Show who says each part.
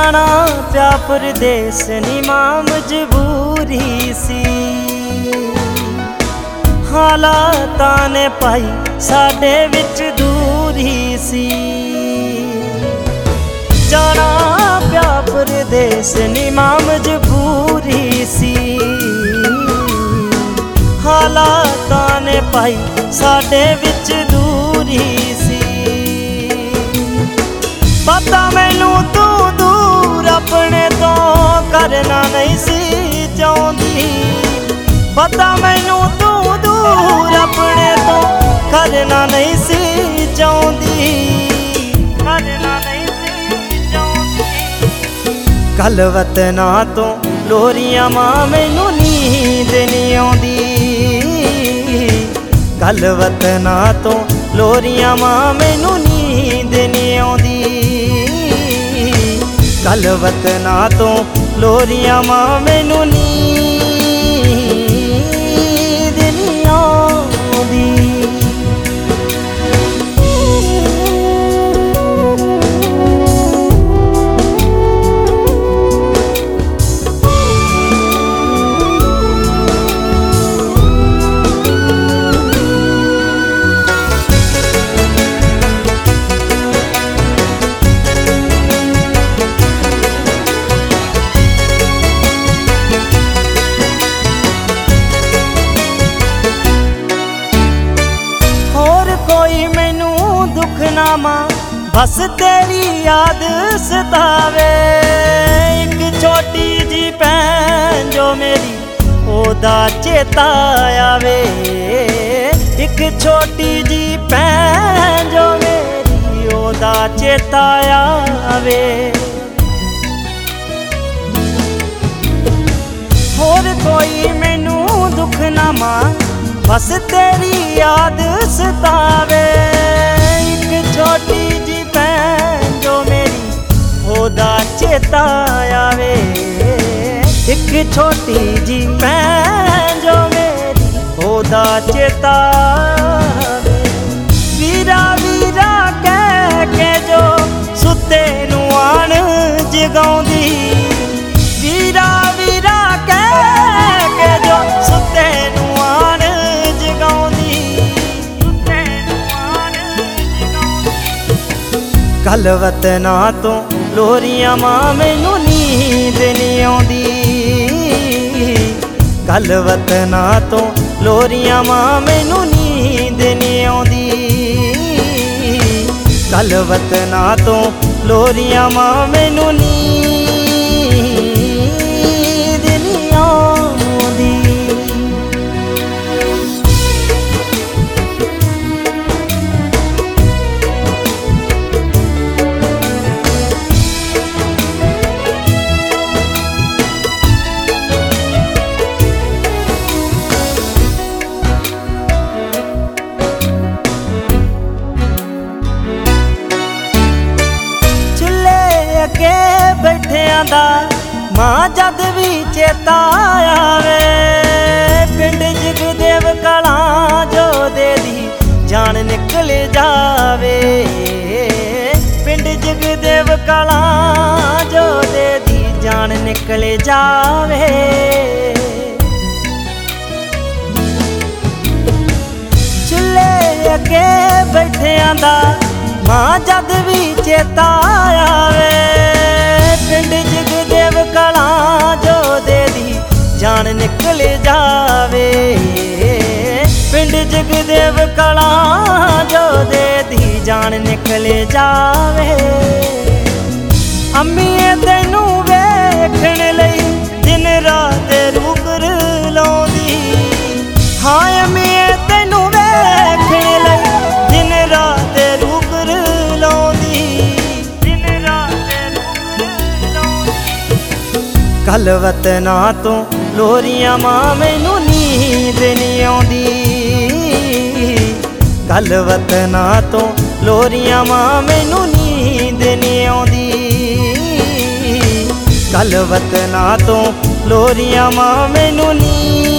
Speaker 1: ਜਾਣਾ ਪਿਆ ਪਰਦੇਸ ਨੀ ਮਾਂ ਮਜਬੂਰੀ ਸੀ। ਹਾਲਾਤਾਂ ਨੇ ਪਾਈ ਸਾਡੇ ਵਿੱਚ ਦੂਰੀ ਸੀ। ਜਾਣਾ ਪਿਆ ਪਰਦੇਸ ਨੀ ਮਾਂ ਮਜਬੂਰੀ ਸੀ। ਹਾਲਾਤਾਂ ਨੇ ਪਾਈ ਸਾਡੇ ਵਿੱਚ ਦੂਰੀ ਸੀ। ਪਤਾ ਮੈਨੂੰ ਤੂੰ ਦੂਰ ਆਪਣੇ ਤੋਂ ਕਰਨਾ ਨਹੀਂ ਸੀ ਚਾਹੁੰਦੀ। ਪਤਾ ਮੈਨੂੰ ਤੂੰ ਦੂਰ ਆਪਣੇ ਤੋਂ ਕਰਨਾ ਨਹੀਂ ਸੀ ਚਾਹੁੰਦੀ। ਕਰਨਾ ਨਹੀਂ ਸੀ ਚਾਹੁੰਦੀ। ਕੱਲ ਵਤਨਾਂ ਤੋਂ ਲੋਰੀਆਂ ਮਾਂ ਮੈਨੂੰ ਨੀਂਦ ਨਹੀਂ ਆਉਂਦੀ। ਕੱਲ ਵਤਨਾਂ ਤੋਂ ਲੋਰੀਆਂ ਮਾਂ ਮੈਨੂੰ ਨੀਂਦ ਨਹੀਂ ਆਉਂਦੀ। ਕੱਲ ਵਤਨਾਂ ਤੋਂ ਲੋਰੀਆਂ ਮਾਂ ਮੈਨੂੰ ਨੀਂਦ ਨਹੀਂ ਆਉਂਦੀ। बस तेरी याद सतावे। एक छोटी जी भैन जो मेरी ओदा चेता आवे। एक छोटी जी भैन जो मेरी ओदा चेता आवे। होर कोई मैनू दुख ना मां बस तेरी याद सतावे। एक छोटी जी भैन जो मेरी ओदा चेता आवे। एक छोटी जी भैन जो मेरी ओदा चेता आवे। वीरा वीरा कह के जो सुते नू आण जगाउंदी। वीरा वीरा कह के जो सुते नू आण जगाउंदी। कल वतनां तो लोरियां मां मैनू नींद नहीं आउंदी। कल वतनां तो लोरियां मां मैनू नींद नहीं आउंदी। कल वतनां तो लोरियां मां मैनू नींद नहीं आउंदी। बैठियां दा मां जद भी चेता आवे। पिंड जगदेव कलां जो दे दी जान निकल जावे। पिंड जगदेव कलां जो दे दी जान निकल जावे। चुल्हे अगे बैठियां दा मां जद भी चेता आवे। पिंड जगदेव कलां जो दे दी जान निकल जावे। पिंड जगदेव कलां जो दे दी जान निकल जावे। अम्मीए तैनू वेखण लई दिन रात रूकर लाउंदी। हाँ अम्मीए तैनू वेखण लई दिन रात रूकर लाउंदी। कल वतनां तो लोरियां मां मैनू नींद नहीं आउंदी। कल वतनां तो लोरियां मां मैनू नींद नहीं आउंदी। कल वतनां तो लोरियां मां मैनू नींद